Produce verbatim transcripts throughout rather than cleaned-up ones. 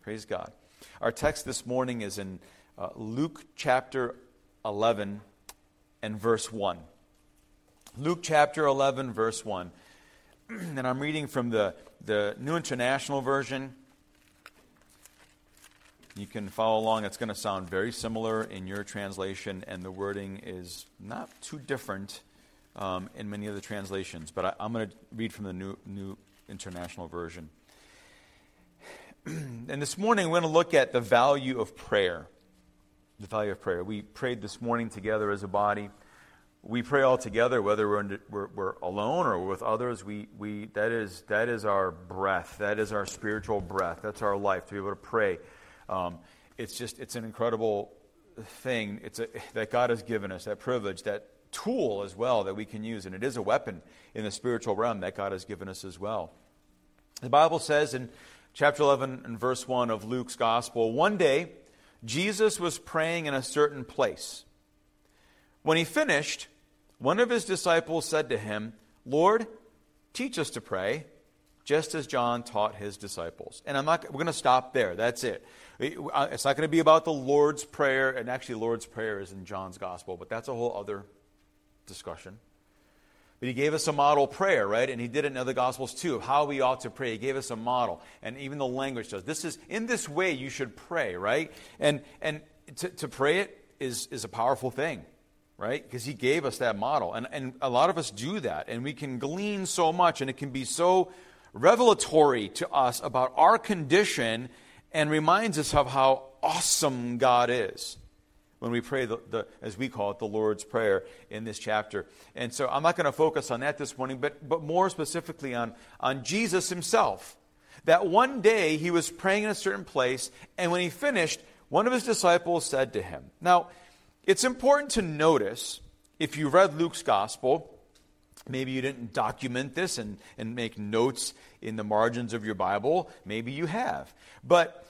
Praise God. Our text this morning is in uh, Luke chapter eleven and verse one. Luke chapter eleven, verse one. And I'm reading from the, the New International Version. You can follow along. It's going to sound very similar in your translation, and the wording is not too different um, in many of the translations. But I, I'm going to read from the New, New International Version. And this morning we're going to look at the value of prayer. The value of prayer. We prayed this morning together as a body. We pray all together, whether we're, in, we're, we're alone or with others. We we that is that is our breath. That is our spiritual breath. That's our life, to be able to pray. Um, it's just it's an incredible thing. It's a, that God has given us, that privilege, that tool as well that we can use, and it is a weapon in the spiritual realm that God has given us as well. The Bible says in chapter eleven and verse one of Luke's Gospel, one day Jesus was praying in a certain place. When he finished, one of his disciples said to him, "Lord, teach us to pray, just as John taught his disciples." And I'm not. We're going to stop there. That's it. It's not going to be about the Lord's Prayer, and actually Lord's Prayer is in John's Gospel, but that's a whole other discussion. But he gave us a model prayer, right? And he did it in other Gospels too, of how we ought to pray. He gave us a model, and even the language does. This is, in this way you should pray, right? And and to, to pray it is, is a powerful thing, right? Because he gave us that model. And, and a lot of us do that, and we can glean so much, and it can be so revelatory to us about our condition and reminds us of how awesome God is when we pray, the, the, as we call it, the Lord's Prayer in this chapter. And so I'm not going to focus on that this morning, but, but more specifically on, on Jesus himself. That one day he was praying in a certain place, and when he finished, one of his disciples said to him. Now, it's important to notice, if you read Luke's Gospel, maybe you didn't document this and, and make notes in the margins of your Bible. Maybe you have. But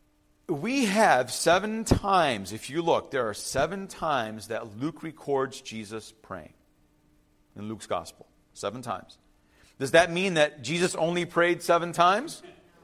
we have seven times, if you look, there are seven times that Luke records Jesus praying in Luke's Gospel. Seven times. Does that mean that Jesus only prayed seven times?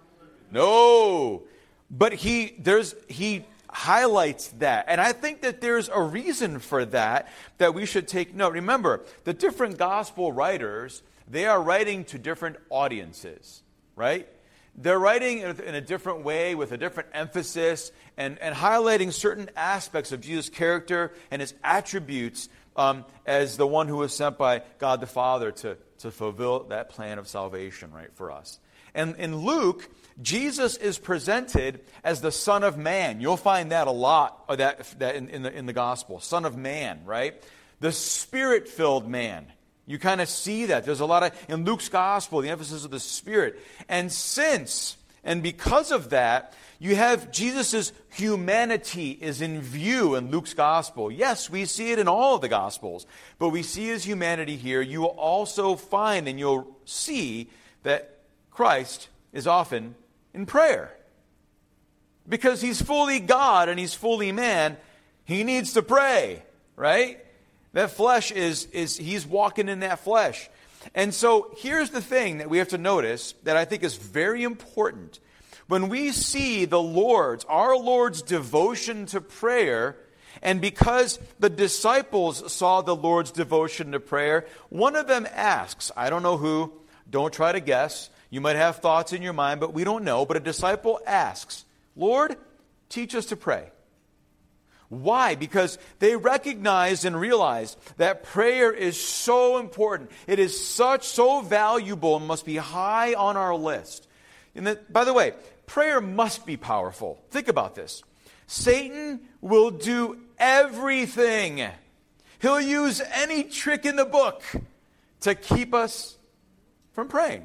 No. But he there's he highlights that. And I think that there's a reason for that, that we should take note. Remember, the different gospel writers, they are writing to different audiences, right? They're writing in a different way, with a different emphasis, and, and highlighting certain aspects of Jesus' character and his attributes um, as the one who was sent by God the Father to, to fulfill that plan of salvation, right, for us. And in Luke, Jesus is presented as the Son of Man. You'll find that a lot of that, that in, in, the, in the Gospel. Son of Man, right? The Spirit-filled man. You kind of see that. There's a lot of, in Luke's Gospel, the emphasis of the Spirit. And since, and because of that, you have Jesus' humanity is in view in Luke's Gospel. Yes, we see it in all of the Gospels, but we see his humanity here. You will also find, and you'll see, that Christ is often in prayer. Because he's fully God and he's fully man, he needs to pray, right? That flesh is, is he's walking in that flesh. And so here's the thing that we have to notice that I think is very important. When we see the Lord's, our Lord's devotion to prayer, and because the disciples saw the Lord's devotion to prayer, one of them asks, I don't know who, don't try to guess, you might have thoughts in your mind, but we don't know, but a disciple asks, Lord, teach us to pray. Why? Because they recognized and realized that prayer is so important. It is such, so valuable and must be high on our list. And that, by the way, prayer must be powerful. Think about this. Satan will do everything. He'll use any trick in the book to keep us from praying.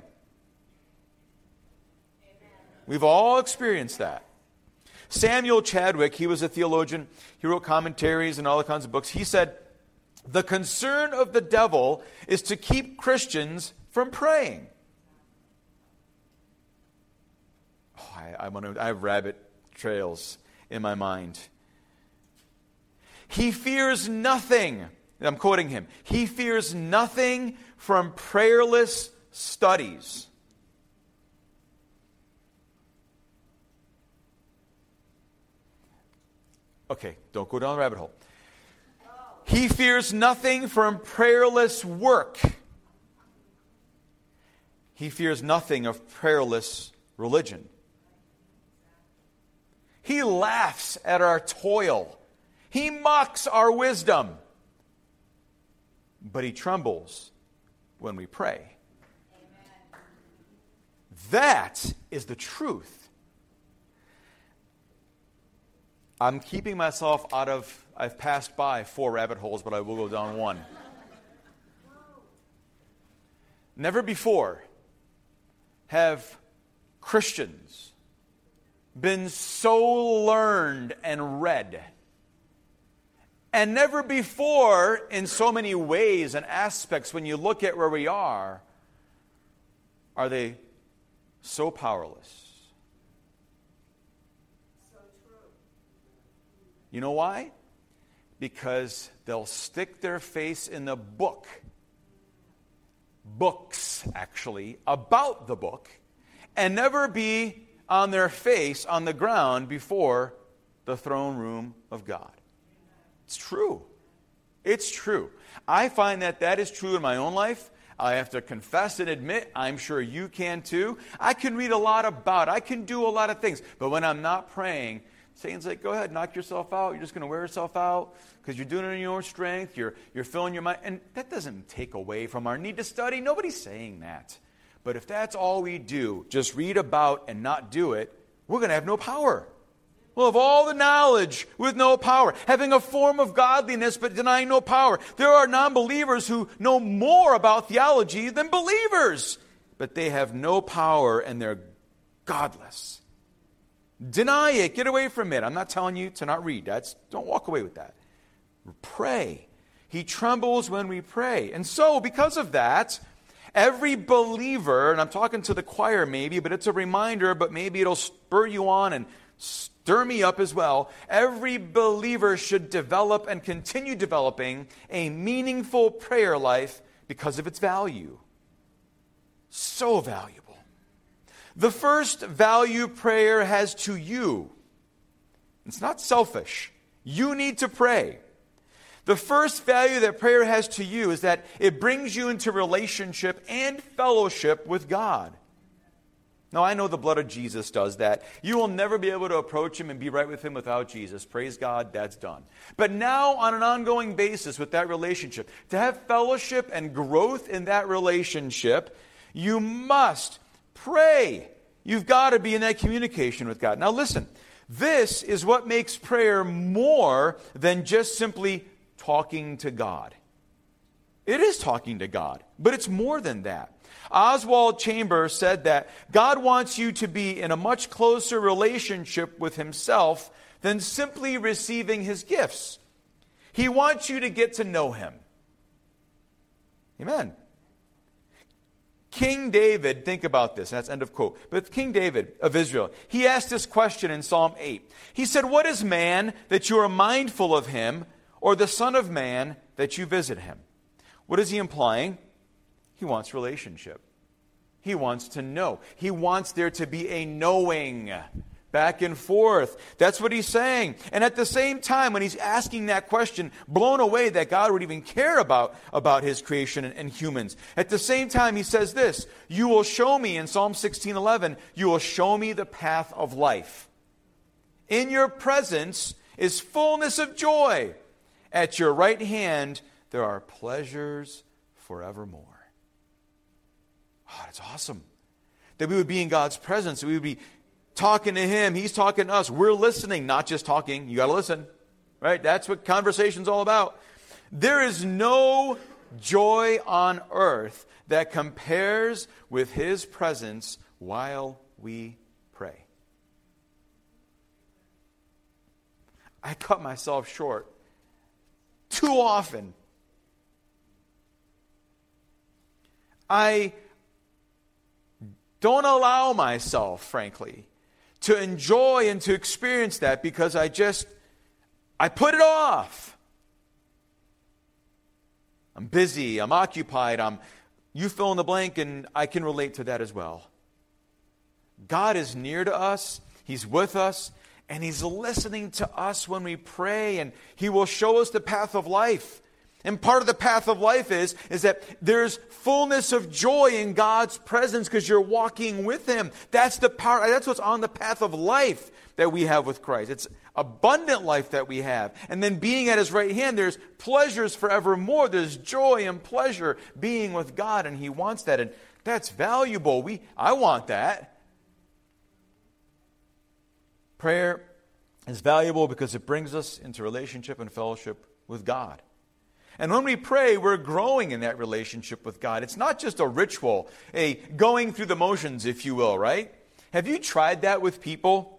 We've all experienced that. Samuel Chadwick, he was a theologian. He wrote commentaries and all kinds of books. He said, the concern of the devil is to keep Christians from praying. Oh, I, I, want to, I have rabbit trails in my mind. He fears nothing. I'm quoting him. He fears nothing from prayerless studies. Okay, don't go down the rabbit hole. He fears nothing from prayerless work. He fears nothing of prayerless religion. He laughs at our toil. He mocks our wisdom. But he trembles when we pray. Amen. That is the truth. I'm keeping myself out of, I've passed by four rabbit holes, but I will go down one. Never before have Christians been so learned and read. And never before, in so many ways and aspects, when you look at where we are, are they so powerless. So true. You know why? Because they'll stick their face in the book, books actually, about the book, and never be on their face on the ground before the throne room of God. It's true. It's true. I find that that is true in my own life. I have to confess and admit, I'm sure you can too. I can read a lot about it. I can do a lot of things. But when I'm not praying, Satan's like, go ahead, knock yourself out. You're just going to wear yourself out because you're doing it in your own strength. You're, you're filling your mind. And that doesn't take away from our need to study. Nobody's saying that. But if that's all we do, just read about and not do it, we're going to have no power. We'll have all the knowledge with no power. Having a form of godliness but denying no power. There are non-believers who know more about theology than believers. But they have no power and they're godless. Deny it. Get away from it. I'm not telling you to not read. That's, don't walk away with that. Pray. He trembles when we pray. And so, because of that, every believer, and I'm talking to the choir maybe, but it's a reminder, but maybe it'll spur you on and stir me up as well. Every believer should develop and continue developing a meaningful prayer life because of its value. So valuable. The first value prayer has to you. It's not selfish. You need to pray. The first value that prayer has to you is that it brings you into relationship and fellowship with God. Now, I know the blood of Jesus does that. You will never be able to approach Him and be right with Him without Jesus. Praise God, that's done. But now, on an ongoing basis with that relationship, to have fellowship and growth in that relationship, you must pray. You've got to be in that communication with God. Now, listen, this is what makes prayer more than just simply talking to God. It is talking to God, but it's more than that. Oswald Chambers said that God wants you to be in a much closer relationship with Himself than simply receiving His gifts. He wants you to get to know Him. Amen. King David, think about this, that's end of quote. But King David of Israel, he asked this question in Psalm eight. He said, "What is man that you are mindful of him, or the son of man that you visit him?" What is he implying? He wants relationship. He wants to know. He wants there to be a knowing back and forth. That's what he's saying. And at the same time, when he's asking that question, blown away that God would even care about, about His creation and, and humans. At the same time, he says this, "You will show me," in Psalm sixteen eleven, "you will show me the path of life. In your presence is fullness of joy. At your right hand there are pleasures forevermore." Oh, that's awesome. That we would be in God's presence. That we would be talking to Him. He's talking to us. We're listening, not just talking. You got to listen. Right? That's what conversation's all about. There is no joy on earth that compares with His presence while we pray. I cut myself short too often. I don't allow myself, frankly, to enjoy and to experience that because I just, I put it off. I'm busy, I'm occupied, I'm, you fill in the blank, and I can relate to that as well. God is near to us, He's with us, And He's listening to us when we pray, and He will show us the path of life. And part of the path of life is, is that there's fullness of joy in God's presence because you're walking with Him. That's the power. That's what's on the path of life that we have with Christ. It's abundant life that we have. And then being at His right hand, there's pleasures forevermore. There's joy and pleasure being with God, and He wants that. And that's valuable. We, I want that. Prayer is valuable because it brings us into relationship and fellowship with God. And when we pray, we're growing in that relationship with God. It's not just a ritual, a going through the motions, if you will, right? Have you tried that with people?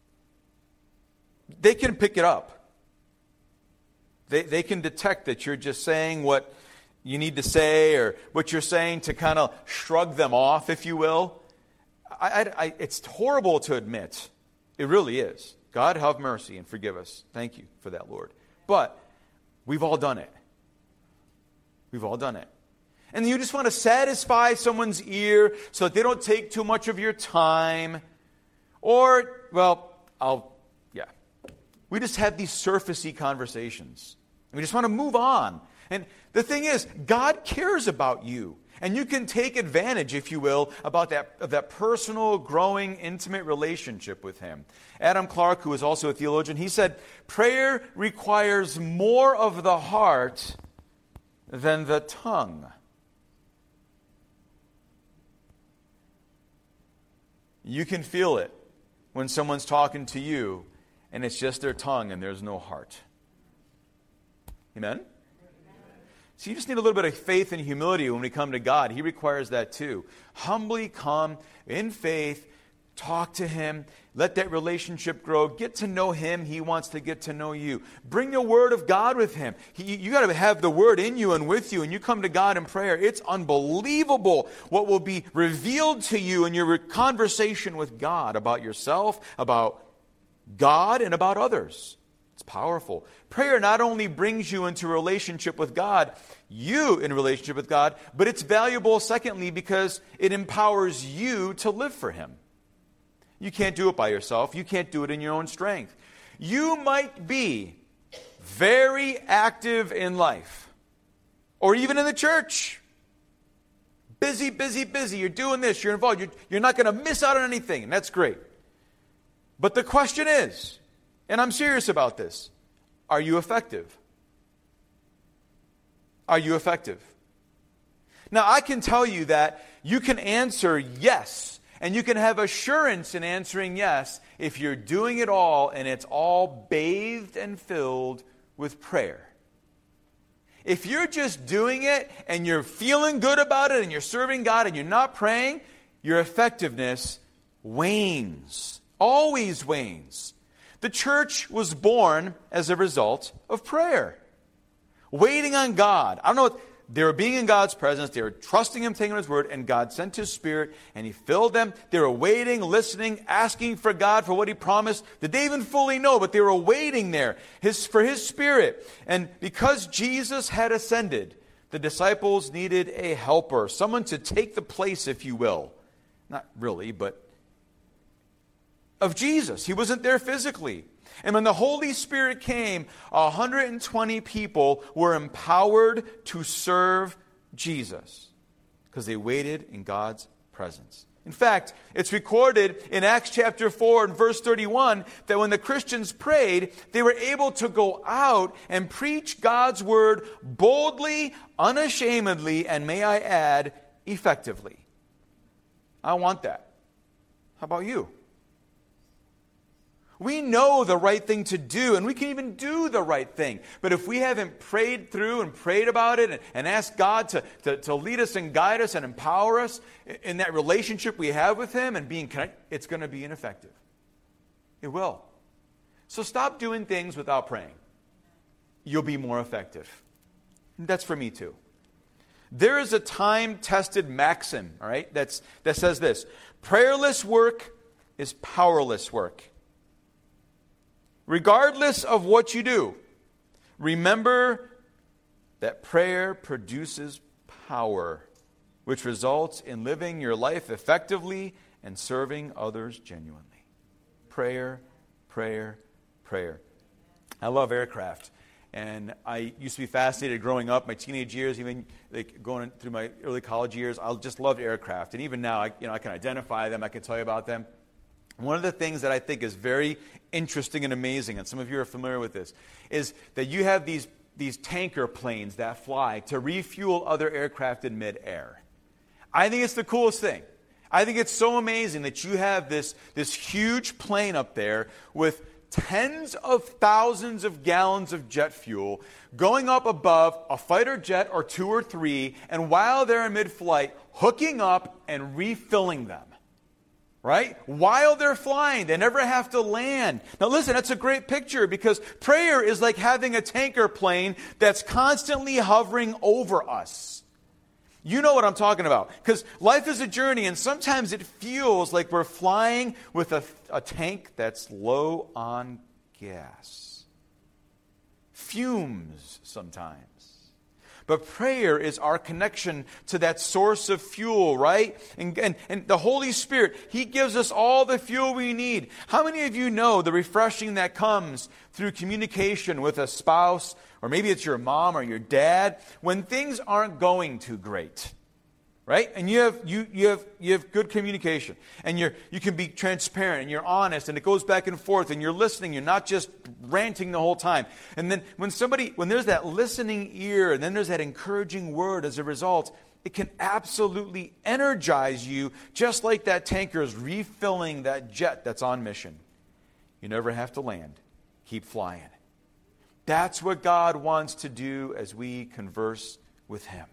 They can pick it up. They, they can detect that you're just saying what you need to say or what you're saying to kind of shrug them off, if you will. I, I, I, it's horrible to admit. It really is. God have mercy and forgive us. Thank you for that, Lord. But we've all done it. We've all done it. And you just want to satisfy someone's ear so that they don't take too much of your time. Or, well, I'll, yeah. We just have these surfacey conversations. And we just want to move on. And the thing is, God cares about you. And you can take advantage, if you will, about that, of that personal, growing, intimate relationship with Him. Adam Clark, who is also a theologian, he said, prayer requires more of the heart than the tongue. You can feel it when someone's talking to you and it's just their tongue and there's no heart. Amen? So you just need a little bit of faith and humility when we come to God. He requires that too. Humbly come in faith, talk to Him, let that relationship grow, get to know Him. He wants to get to know you. Bring the Word of God with Him. He, you got to have the Word in you and with you, and you come to God in prayer. It's unbelievable what will be revealed to you in your conversation with God about yourself, about God, and about others. It's powerful. Prayer not only brings you into relationship with God, you in relationship with God, but it's valuable, secondly, because it empowers you to live for Him. You can't do it by yourself. You can't do it in your own strength. You might be very active in life, or even in the church. Busy, busy, busy. You're doing this. You're involved. You're, you're not going to miss out on anything, and that's great. But the question is, and I'm serious about this, are you effective? Are you effective? Now, I can tell you that you can answer yes, and you can have assurance in answering yes if you're doing it all and it's all bathed and filled with prayer. If you're just doing it and you're feeling good about it and you're serving God and you're not praying, your effectiveness wanes, always wanes. The church was born as a result of prayer. Waiting on God. I don't know, they were being in God's presence, they were trusting Him, taking His word, and God sent His Spirit, and He filled them. They were waiting, listening, asking for God for what He promised. Did they even fully know? But they were waiting there his, for His Spirit. And because Jesus had ascended, the disciples needed a helper, someone to take the place, if you will. Not really, but of Jesus. He wasn't there physically. And when the Holy Spirit came, one hundred twenty people were empowered to serve Jesus because they waited in God's presence. In fact, it's recorded in Acts chapter four and verse thirty-one that when the Christians prayed, they were able to go out and preach God's word boldly, unashamedly, and may I add, effectively. I want that. How about you? We know the right thing to do, and we can even do the right thing. But if we haven't prayed through and prayed about it and, and asked God to, to, to lead us and guide us and empower us in that relationship we have with Him and being connected, it's going to be ineffective. It will. So stop doing things without praying. You'll be more effective. That's for me too. There is a time-tested maxim, all right, that's, that says this: prayerless work is powerless work. Regardless of what you do, remember that prayer produces power, which results in living your life effectively and serving others genuinely. Prayer prayer, prayer. I love aircraft. And I used to be fascinated growing up, my teenage years, even like going through my early college years. I just loved aircraft. And even now, I, you know, I can identify them. I can tell you about them. One of the things that I think is very interesting and amazing, and some of you are familiar with this, is that you have these, these tanker planes that fly to refuel other aircraft in midair. I think it's the coolest thing. I think it's so amazing that you have this, this huge plane up there with tens of thousands of gallons of jet fuel going up above a fighter jet or two or three, and while they're in mid-flight, hooking up and refilling them. Right? While they're flying, they never have to land. Now listen, that's a great picture because prayer is like having a tanker plane that's constantly hovering over us. You know what I'm talking about. Because life is a journey, and sometimes it feels like we're flying with a, a tank that's low on gas. Fumes sometimes. But prayer is our connection to that source of fuel, right? And, and, and the Holy Spirit, He gives us all the fuel we need. How many of you know the refreshing that comes through communication with a spouse, or maybe it's your mom or your dad, when things aren't going too great? Right? And you have you you have you have good communication. And you're you can be transparent and you're honest, and it goes back and forth, and you're listening, you're not just ranting the whole time. And then when somebody when there's that listening ear, and then there's that encouraging word as a result, it can absolutely energize you, just like that tanker is refilling that jet that's on mission. You never have to land. Keep flying. That's what God wants to do as we converse with Him.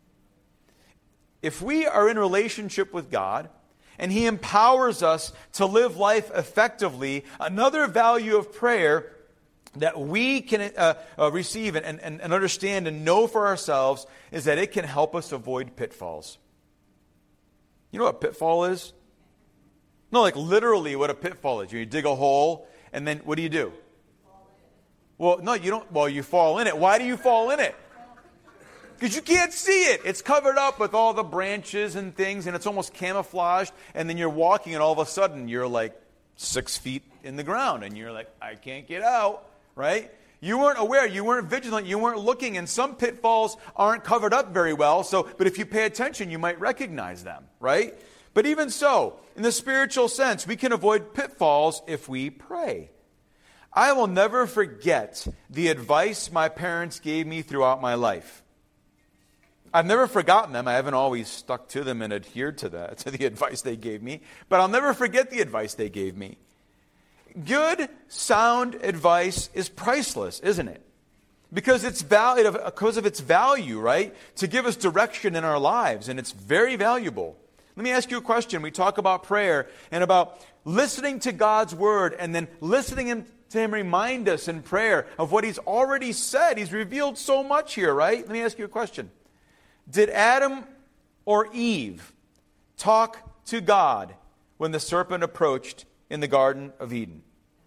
If we are in relationship with God and He empowers us to live life effectively, another value of prayer that we can uh, uh, receive and, and, and understand and know for ourselves is that it can help us avoid pitfalls. You know what a pitfall is? No, like literally what a pitfall is. You dig a hole, and then what do you do? Well, no, you don't. Well, you fall in it. Why do you fall in it? Because you can't see it. It's covered up with all the branches and things, and it's almost camouflaged. And then you're walking, and all of a sudden, you're like six feet in the ground. And you're like, I can't get out, right? You weren't aware. You weren't vigilant. You weren't looking. And some pitfalls aren't covered up very well. So, but if you pay attention, you might recognize them, right? But even so, in the spiritual sense, we can avoid pitfalls if we pray. I will never forget the advice my parents gave me throughout my life. I've never forgotten them. I haven't always stuck to them and adhered to that, to the advice they gave me. But I'll never forget the advice they gave me. Good, sound advice is priceless, isn't it? Because it's valid, because of its value, right? To give us direction in our lives, and it's very valuable. Let me ask you a question. We talk about prayer and about listening to God's word, and then listening to Him remind us in prayer of what He's already said. He's revealed so much here, right? Let me ask you a question. Did Adam or Eve talk to God when the serpent approached in the Garden of Eden?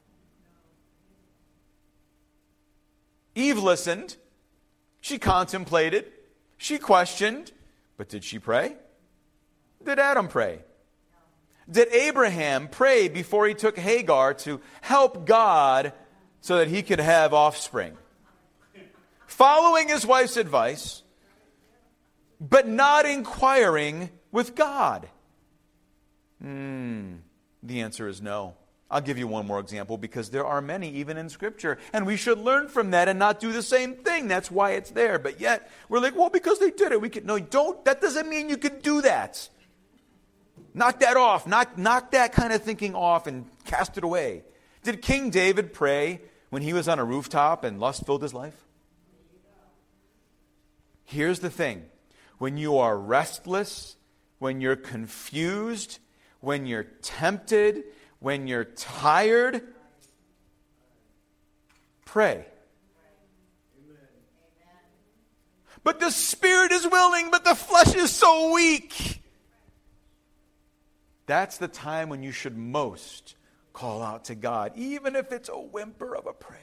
Eve listened. She contemplated. She questioned. But did she pray? Did Adam pray? Did Abraham pray before he took Hagar to help God so that he could have offspring? Following his wife's advice, but not inquiring with God? Hmm, the answer is no. I'll give you one more example because there are many even in Scripture. And we should learn from that and not do the same thing. That's why it's there. But yet, we're like, well, because they did it, we can. No, don't. That doesn't mean you can do that. Knock that off. Knock, knock that kind of thinking off and cast it away. Did King David pray when he was on a rooftop and lust filled his life? Here's the thing. When you are restless, when you're confused, when you're tempted, when you're tired, pray. But the spirit is willing, but the flesh is so weak. That's the time when you should most call out to God, even if it's a whimper of a prayer.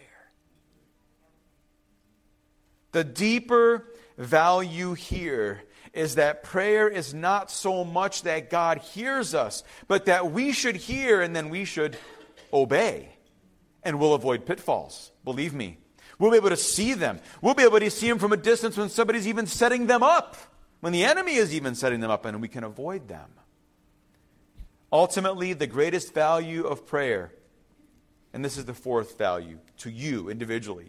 The deeper value here is that prayer is not so much that God hears us, but that we should hear and then we should obey. And we'll avoid pitfalls, believe me. We'll be able to see them. We'll be able to see them from a distance when somebody's even setting them up, when the enemy is even setting them up, and we can avoid them. Ultimately, the greatest value of prayer, and this is the fourth value to you individually,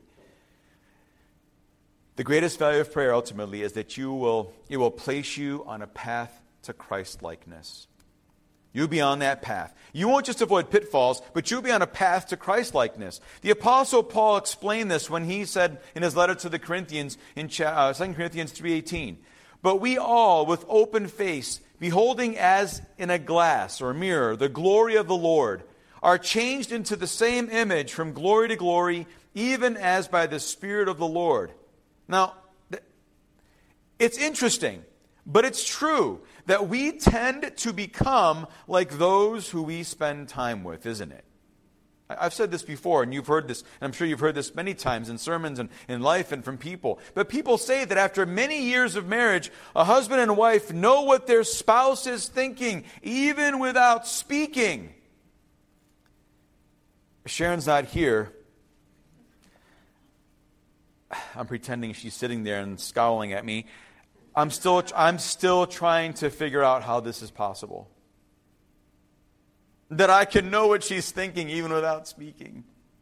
the greatest value of prayer ultimately is that you will, it will place you on a path to Christ-likeness. You'll be on that path. You won't just avoid pitfalls, but you'll be on a path to Christ-likeness. The Apostle Paul explained this when he said in his letter to the Corinthians in uh, Second Corinthians three eighteen, "But we all, with open face, beholding as in a glass or a mirror the glory of the Lord, are changed into the same image from glory to glory, even as by the Spirit of the Lord." Now, it's interesting, but it's true that we tend to become like those who we spend time with, isn't it? I've said this before, and you've heard this, and I'm sure you've heard this many times in sermons and in life and from people. But people say that after many years of marriage, a husband and wife know what their spouse is thinking, even without speaking. Sharon's not here. I'm pretending she's sitting there and scowling at me. I'm still, I'm still trying to figure out how this is possible. That I can know what she's thinking even without speaking.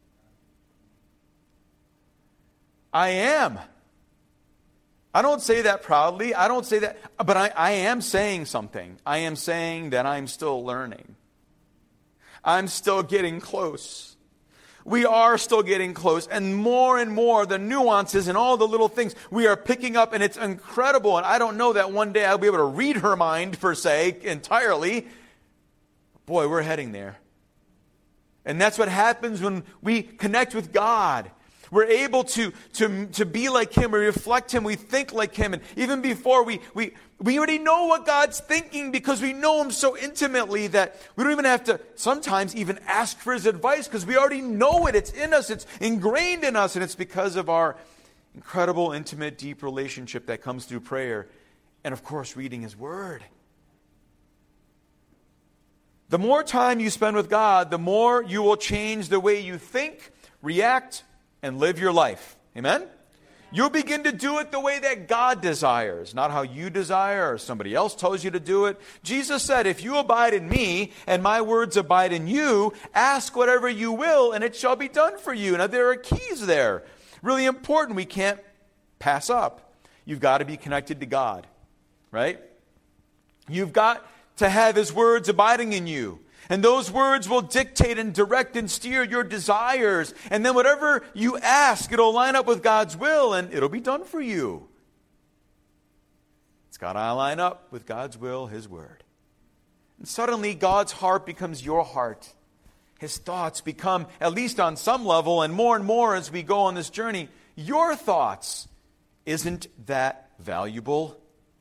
I am. I don't say that proudly. I don't say that, but I, I am saying something. I am saying that I'm still learning. I'm still getting close. We are still getting close, and more and more the nuances and all the little things we are picking up, and it's incredible. And I don't know that one day I'll be able to read her mind, per se, entirely. Boy, we're heading there. And that's what happens when we connect with God. We're able to, to, to be like Him, we reflect Him, we think like Him. And even before, we, we, we already know what God's thinking because we know Him so intimately that we don't even have to sometimes even ask for His advice because we already know it. It's in us, it's ingrained in us, and it's because of our incredible, intimate, deep relationship that comes through prayer and, of course, reading His Word. The more time you spend with God, the more you will change the way you think, react, and live your life. Amen? You'll begin to do it the way that God desires, not how you desire or somebody else tells you to do it. Jesus said, "If you abide in me and my words abide in you, ask whatever you will and it shall be done for you." Now there are keys there. Really important we can't pass up. You've got to be connected to God, right? You've got to have His words abiding in you. And those words will dictate and direct and steer your desires. And then whatever you ask, it'll line up with God's will and it'll be done for you. It's got to line up with God's will, His Word. And suddenly God's heart becomes your heart. His thoughts become, at least on some level, and more and more as we go on this journey, your thoughts. Isn't that valuable?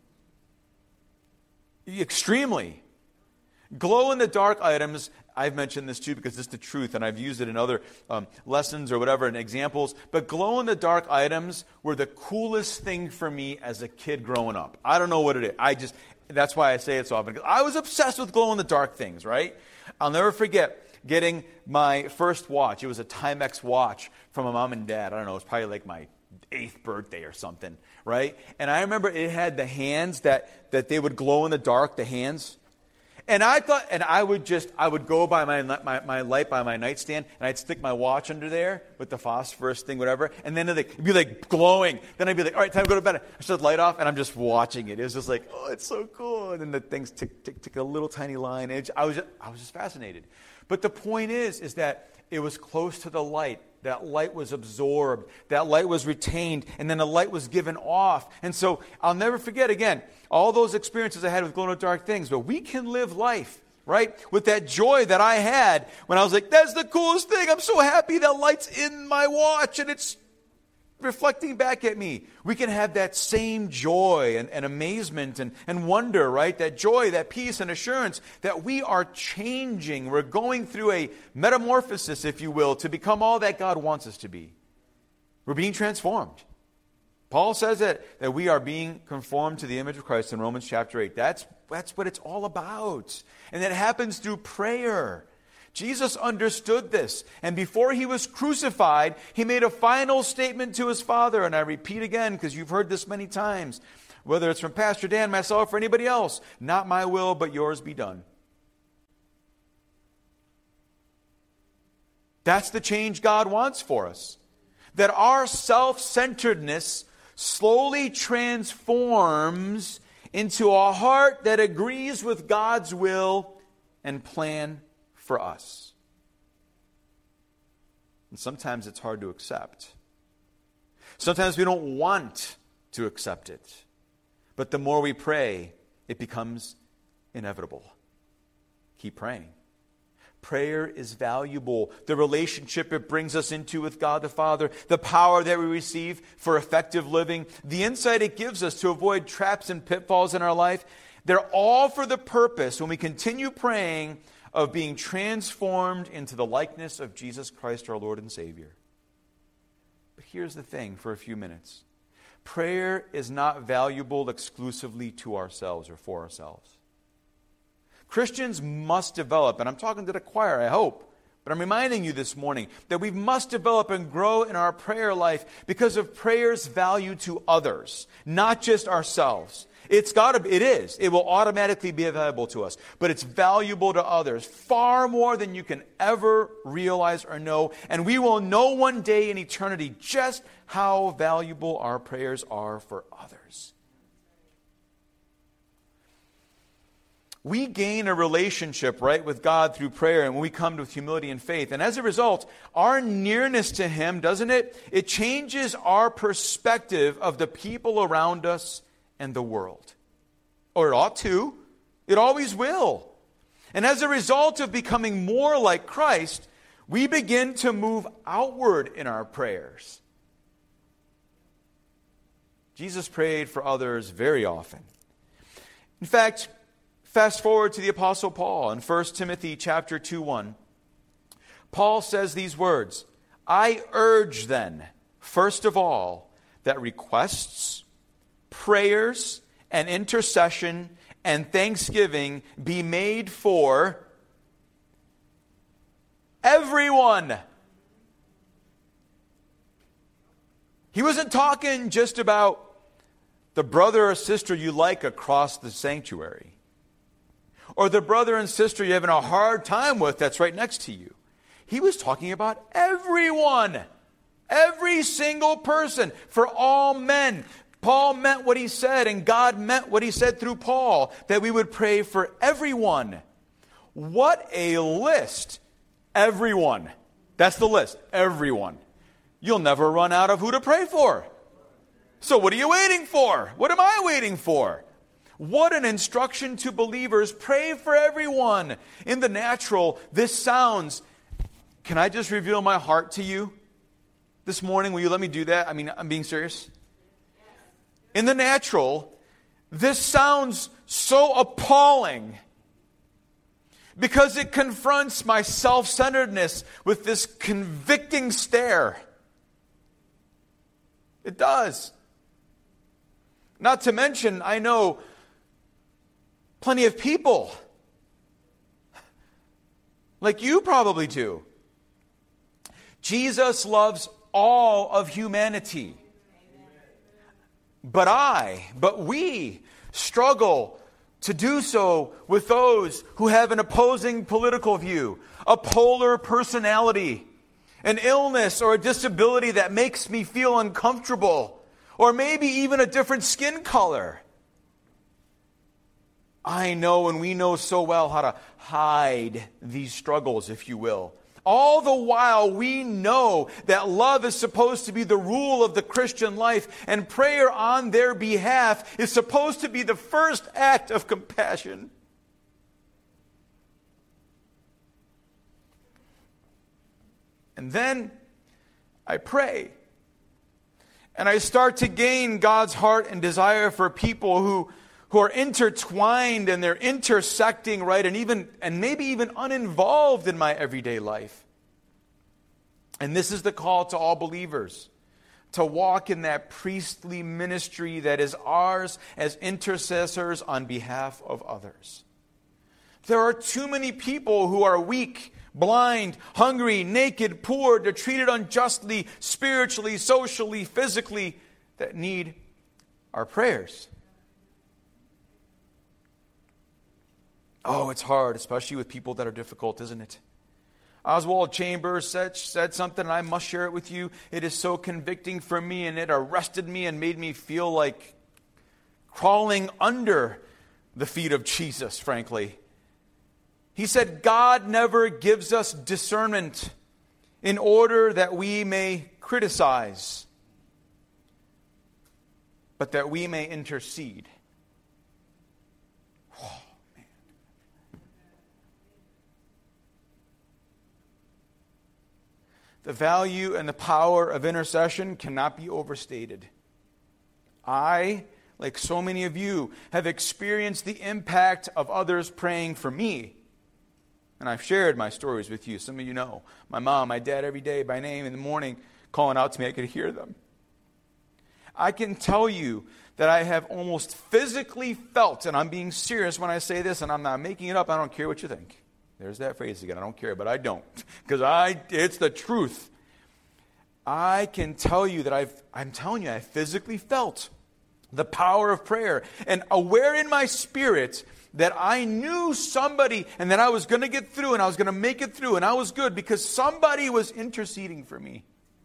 Extremely. Glow-in-the-dark items, I've mentioned this too because it's the truth, and I've used it in other um, lessons or whatever and examples, but glow-in-the-dark items were the coolest thing for me as a kid growing up. I don't know what it is. I just, that's why I say it so often. I was obsessed with glow-in-the-dark things, right? I'll never forget getting my first watch. It was a Timex watch from my mom and dad. I don't know, it was probably like my eighth birthday or something, right? And I remember it had the hands that, that they would glow in the dark, the hands. And I thought, and I would just, I would go by my, my my light by my nightstand, and I'd stick my watch under there with the phosphorus thing, whatever, and then it'd be like glowing. Then I'd be like, all right, time to go to bed. I shut the light off, and I'm just watching it. It was just like, oh, it's so cool. And then the things tick, tick, tick, a little tiny line. And I was, just, I was just fascinated. But the point is, is that it was close to the light. That light was absorbed. That light was retained. And then the light was given off. And so I'll never forget, again, all those experiences I had with glow-in-the-dark things. But we can live life, right, with that joy that I had when I was like, that's the coolest thing. I'm so happy that light's in my watch and it's reflecting back at me. We can have that same joy and, and amazement and, and wonder, right? That joy, that peace and assurance that we are changing. We're going through a metamorphosis, if you will, to become all that God wants us to be. We're being transformed. Paul says that, that we are being conformed to the image of Christ in Romans chapter eight. That's, that's what it's all about. And that happens through prayer. Jesus understood this. And before he was crucified, he made a final statement to his Father. And I repeat again, because you've heard this many times, whether it's from Pastor Dan, myself, or anybody else, not my will, but yours be done. That's the change God wants for us. That our self-centeredness slowly transforms into a heart that agrees with God's will and plan for us. And sometimes it's hard to accept. Sometimes we don't want to accept it. But the more we pray, it becomes inevitable. Keep praying. Prayer is valuable. The relationship it brings us into with God the Father, the power that we receive for effective living, the insight it gives us to avoid traps and pitfalls in our life, they're all for the purpose, when we continue praying, of being transformed into the likeness of Jesus Christ, our Lord and Savior. But here's the thing for a few minutes. Prayer is not valuable exclusively to ourselves or for ourselves. Christians must develop, and I'm talking to the choir, I hope, but I'm reminding you this morning that we must develop and grow in our prayer life because of prayer's value to others, not just ourselves. It's got to, it is. It will automatically be valuable to us, but it's valuable to others far more than you can ever realize or know, and we will know one day in eternity just how valuable our prayers are for others. We gain a relationship, right, with God through prayer, and when we come with humility and faith. And as a result, our nearness to Him, doesn't it? It changes our perspective of the people around us and the world. Or it ought to. It always will. And as a result of becoming more like Christ, we begin to move outward in our prayers. Jesus prayed for others very often. In fact, fast forward to the Apostle Paul in First Timothy chapter two, one. Paul says these words, I urge then, first of all, that requests, prayers, and intercession and thanksgiving be made for everyone. He wasn't talking just about the brother or sister you like across the sanctuary, or the brother and sister you're having a hard time with that's right next to you. He was talking about everyone. Every single person. For all men. Paul meant what he said, and God meant what he said through Paul, that we would pray for everyone. What a list. Everyone. That's the list. Everyone. You'll never run out of who to pray for. So what are you waiting for? What am I waiting for? What an instruction to believers. Pray for everyone. In the natural, this sounds... Can I just reveal my heart to you this morning? Will you let me do that? I mean, I'm being serious. In the natural, this sounds so appalling because it confronts my self-centeredness with this convicting stare. It does. Not to mention, I know plenty of people, like you probably do. Jesus loves all of humanity. But I, but we struggle to do so with those who have an opposing political view, a polar personality, an illness or a disability that makes me feel uncomfortable, or maybe even a different skin color. I know, and we know so well how to hide these struggles, if you will. All the while, we know that love is supposed to be the rule of the Christian life, and prayer on their behalf is supposed to be the first act of compassion. And then I pray, and I start to gain God's heart and desire for people who who are intertwined and they're intersecting, right, and even and maybe even uninvolved in my everyday life. And this is the call to all believers, to walk in that priestly ministry that is ours as intercessors on behalf of others. There are too many people who are weak, blind, hungry, naked, poor. They're treated unjustly, spiritually, socially, physically, that need our prayers. Oh, it's hard, especially with people that are difficult, isn't it? Oswald Chambers said, said something, and I must share it with you. It is so convicting for me, and it arrested me and made me feel like crawling under the feet of Jesus, frankly. He said, God never gives us discernment in order that we may criticize, but that we may intercede. Oh, man. The value and the power of intercession cannot be overstated. I, like so many of you, have experienced the impact of others praying for me. And I've shared my stories with you. Some of you know. My mom, my dad, every day by name in the morning calling out to me. I could hear them. I can tell you that I have almost physically felt, and I'm being serious when I say this, and I'm not making it up. I don't care what you think. There's that phrase again. I don't care, but I don't. Because I, it's the truth. I can tell you that I've, I'm telling you, I physically felt the power of prayer. And aware in my spirit that I knew somebody and that I was going to get through and I was going to make it through and I was good because somebody was interceding for me.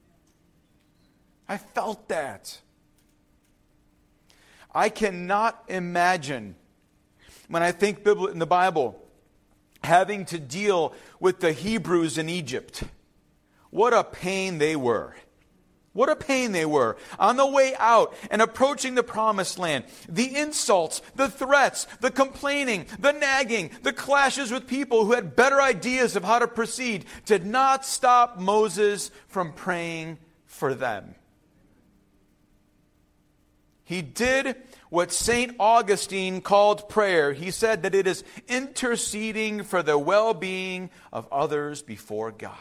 I felt that. I cannot imagine, when I think in the Bible, having to deal with the Hebrews in Egypt. What a pain they were. What a pain they were. On the way out and approaching the promised land, the insults, the threats, the complaining, the nagging, the clashes with people who had better ideas of how to proceed did not stop Moses from praying for them. He did what Saint Augustine called prayer. He said that it is interceding for the well-being of others before God.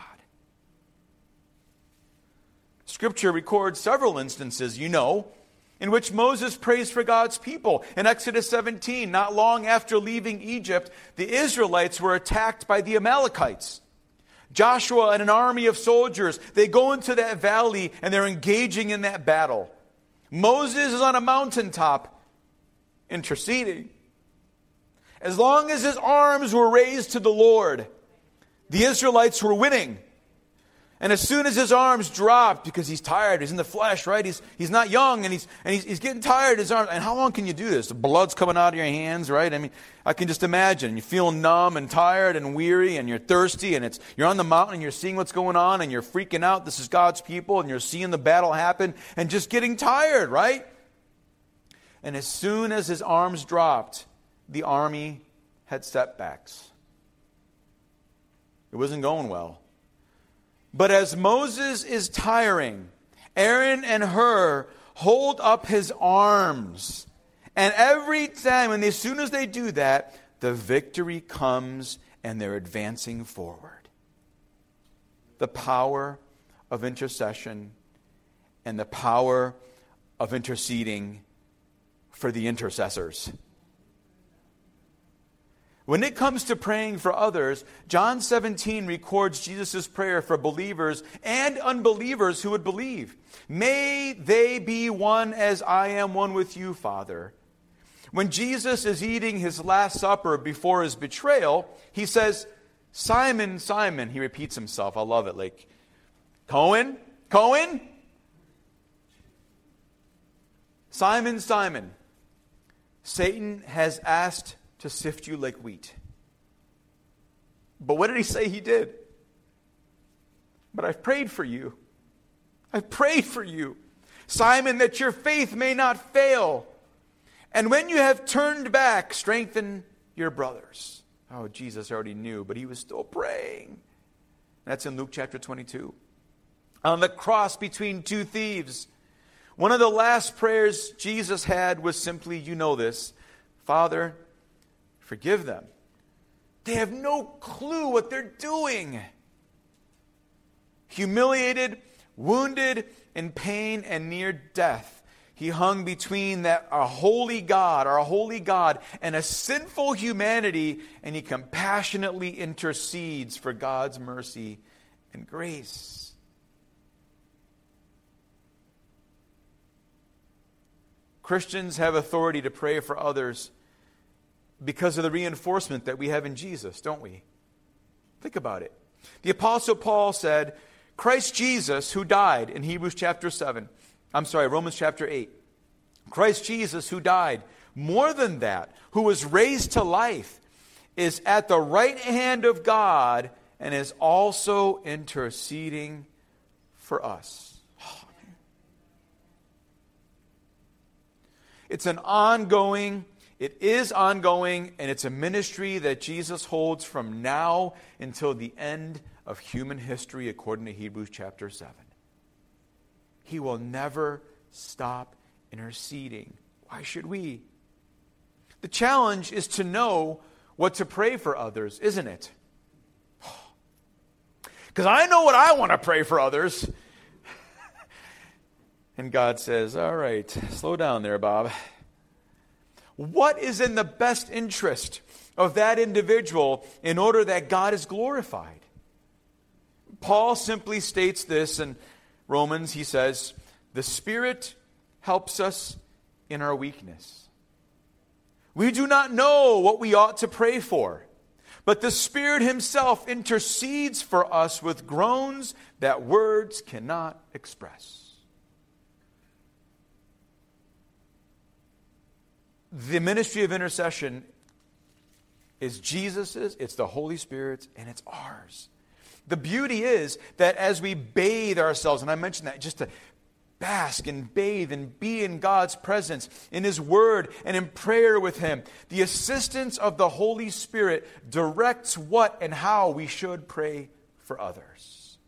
Scripture records several instances, you know, in which Moses prays for God's people. In Exodus seventeen, not long after leaving Egypt, the Israelites were attacked by the Amalekites. Joshua and an army of soldiers, they go into that valley and they're engaging in that battle. Moses is on a mountaintop interceding. As long as his arms were raised to the Lord, the Israelites were winning. And as soon as his arms dropped, because he's tired, he's in the flesh, right? He's he's not young, and he's and he's, he's getting tired. His arms, and how long can you do this? The blood's coming out of your hands, right? I mean, I can just imagine. You feel numb and tired and weary, and you're thirsty, and it's you're on the mountain, and you're seeing what's going on, and you're freaking out. This is God's people, and you're seeing the battle happen, and just getting tired, right? And as soon as his arms dropped, the army had setbacks. It wasn't going well. But as Moses is tiring, Aaron and Hur hold up his arms. And every time, and as soon as they do that, the victory comes and they're advancing forward. The power of intercession and the power of interceding for the intercessors. When it comes to praying for others, John seventeen records Jesus' prayer for believers and unbelievers who would believe. May they be one as I am one with you, Father. When Jesus is eating his last supper before his betrayal, he says, Simon, Simon. He repeats himself. I love it. Like, Cohen? Cohen? Simon, Simon. Satan has asked to sift you like wheat. But what did he say he did? But I've prayed for you. I've prayed for you, Simon, that your faith may not fail. And when you have turned back, strengthen your brothers. Oh, Jesus already knew, but he was still praying. That's in Luke chapter twenty-two. On the cross between two thieves, one of the last prayers Jesus had was simply, you know this, Father, forgive them. They have no clue what they're doing. Humiliated, wounded, in pain, and near death, He hung between that our holy God, our holy God, and a sinful humanity, and he compassionately intercedes for God's mercy and grace. Christians have authority to pray for others because of the reinforcement that we have in Jesus, don't we? Think about it. The Apostle Paul said, Christ Jesus, who died in Hebrews chapter seven, I'm sorry, Romans chapter eight. Christ Jesus, who died, more than that, who was raised to life, is at the right hand of God and is also interceding for us. Oh, it's an ongoing, it is ongoing, and it's a ministry that Jesus holds from now until the end of human history, according to Hebrews chapter seven. He will never stop interceding. Why should we? The challenge is to know what to pray for others, isn't it? Because I know what I want to pray for others. And God says, all right, slow down there, Bob. What is in the best interest of that individual in order that God is glorified? Paul simply states this in Romans. He says, the Spirit helps us in our weakness. We do not know what we ought to pray for, but the Spirit himself intercedes for us with groans that words cannot express. The ministry of intercession is Jesus's, it's the Holy Spirit's, and it's ours. The beauty is that as we bathe ourselves, and I mentioned that just to bask and bathe and be in God's presence, in his word and in prayer with him, the assistance of the Holy Spirit directs what and how we should pray for others.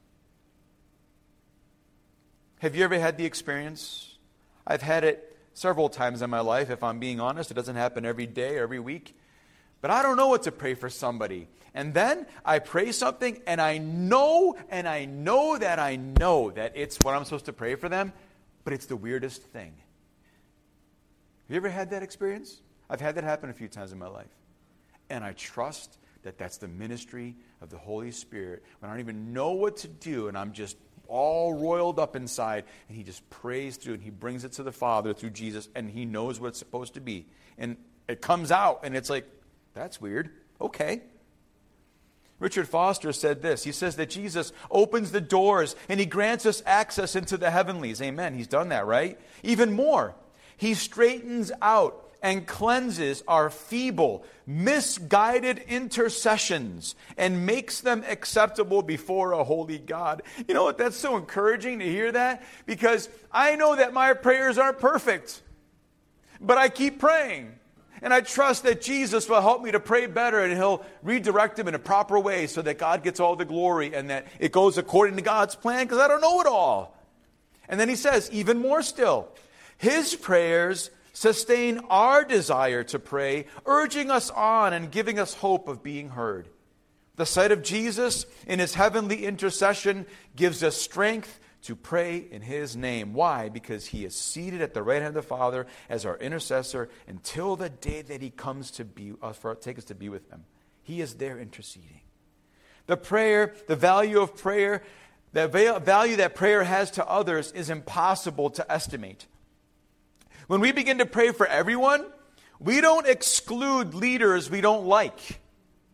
Have you ever had the experience? I've had it several times in my life, if I'm being honest. It doesn't happen every day, every week. But I don't know what to pray for somebody. And then I pray something, and I know, and I know that I know that it's what I'm supposed to pray for them, but it's the weirdest thing. Have you ever had that experience? I've had that happen a few times in my life. And I trust that that's the ministry of the Holy Spirit. When I don't even know what to do, and I'm just all roiled up inside, and he just prays through, and he brings it to the Father through Jesus, and he knows what it's supposed to be. And it comes out, and it's like, that's weird. Okay. Richard Foster said this. He says that Jesus opens the doors and he grants us access into the heavenlies. Amen. He's done that, right? Even more, he straightens out and cleanses our feeble, misguided intercessions and makes them acceptable before a holy God. You know what? That's so encouraging to hear that, because I know that my prayers aren't perfect, but I keep praying. And I trust that Jesus will help me to pray better, and he'll redirect them in a proper way so that God gets all the glory and that it goes according to God's plan, because I don't know it all. And then he says, even more still, his prayers sustain our desire to pray, urging us on and giving us hope of being heard. The sight of Jesus in his heavenly intercession gives us strength to pray in his name. Why? Because he is seated at the right hand of the Father as our intercessor until the day that he comes to be us for take us to be with him. He is there interceding. The prayer, the value of prayer, the value that prayer has to others is impossible to estimate. When we begin to pray for everyone, we don't exclude leaders we don't like.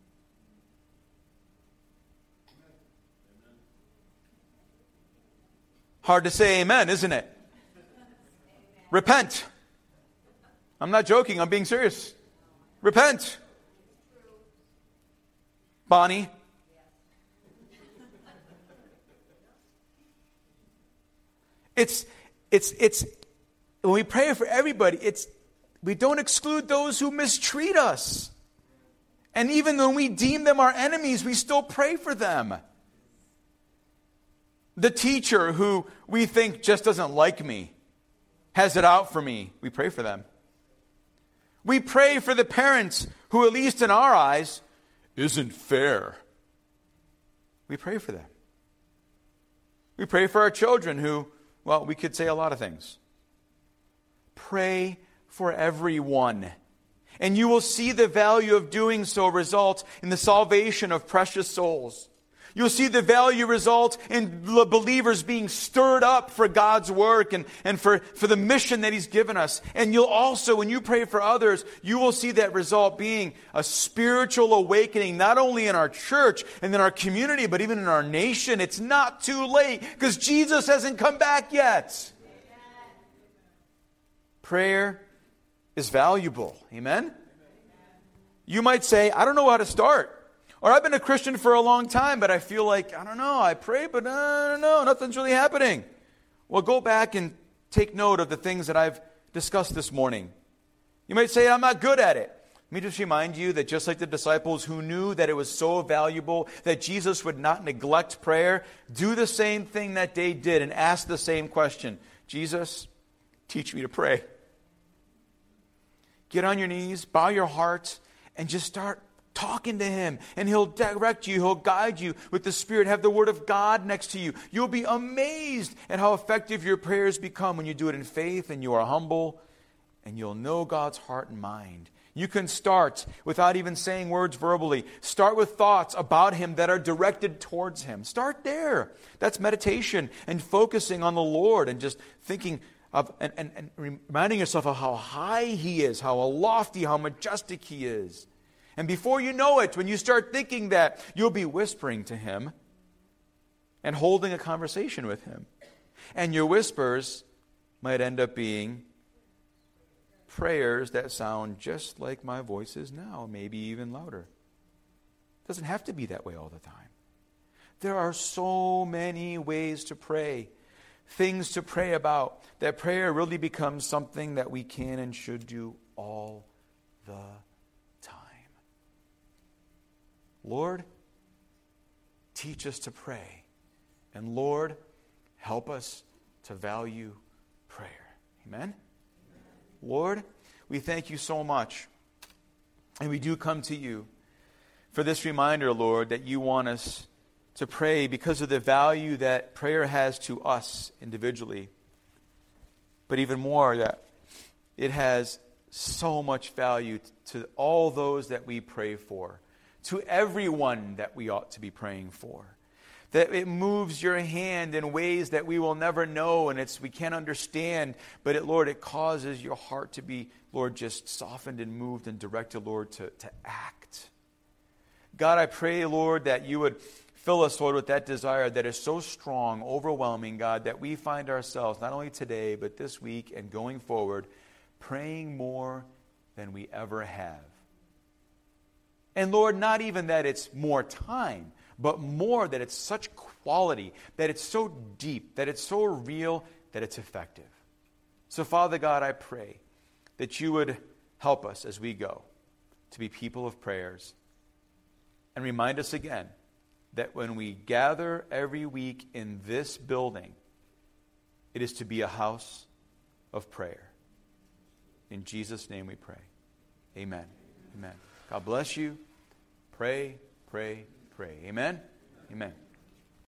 Hard to say amen, isn't it? Amen. Repent. I'm not joking. I'm being serious. Repent. Bonnie. It's, it's, it's, when we pray for everybody, it's, we don't exclude those who mistreat us. And even when we deem them our enemies, we still pray for them. The teacher who we think just doesn't like me, has it out for me, we pray for them. We pray for the parents who, at least in our eyes, isn't fair. We pray for them. We pray for our children who, well, we could say a lot of things. pray for everyone. And you will see the value of doing so result in the salvation of precious souls. You'll see the value result in believers being stirred up for God's work and, and for, for the mission that He's given us. And you'll also, when you pray for others, you will see that result being a spiritual awakening, not only in our church and in our community, but even in our nation. It's not too late because Jesus hasn't come back yet. Amen. Prayer is valuable. Amen? Amen? You might say, I don't know how to start. Or I've been a Christian for a long time, but I feel like, I don't know, I pray, but I don't know, nothing's really happening. Well, go back and take note of the things that I've discussed this morning. You might say, I'm not good at it. Let me just remind you that just like the disciples who knew that it was so valuable that Jesus would not neglect prayer, do the same thing that they did and ask the same question. Jesus, teach me to pray. Get on your knees, bow your heart, and just start talking to Him, and He'll direct you, He'll guide you with the Spirit. Have the Word of God next to you. You'll be amazed at how effective your prayers become when you do it in faith and you are humble, and you'll know God's heart and mind. You can start without even saying words verbally. Start with thoughts about Him that are directed towards Him. Start there. That's meditation and focusing on the Lord and just thinking of and, and, and reminding yourself of how high He is, how lofty, how majestic He is. And before you know it, when you start thinking that, you'll be whispering to Him and holding a conversation with Him. And your whispers might end up being prayers that sound just like my voice is now, maybe even louder. It doesn't have to be that way all the time. There are so many ways to pray, things to pray about, that prayer really becomes something that we can and should do all the time. Lord, teach us to pray. And Lord, help us to value prayer. Amen? Amen? Lord, we thank you so much. And we do come to you for this reminder, Lord, that you want us to pray because of the value that prayer has to us individually. But even more, that it has so much value to all those that we pray for. To everyone that we ought to be praying for. That it moves your hand in ways that we will never know and it's we can't understand. But it, Lord, it causes your heart to be, Lord, just softened and moved and directed, Lord, to, to act. God, I pray, Lord, that you would fill us, Lord, with that desire that is so strong, overwhelming, God, that we find ourselves, not only today, but this week and going forward, praying more than we ever have. And Lord, not even that it's more time, but more that it's such quality, that it's so deep, that it's so real, that it's effective. So Father God, I pray that you would help us as we go to be people of prayers. And remind us again that when we gather every week in this building, it is to be a house of prayer. In Jesus' name we pray. Amen. Amen. God bless you. Pray, pray, pray. Amen? Amen.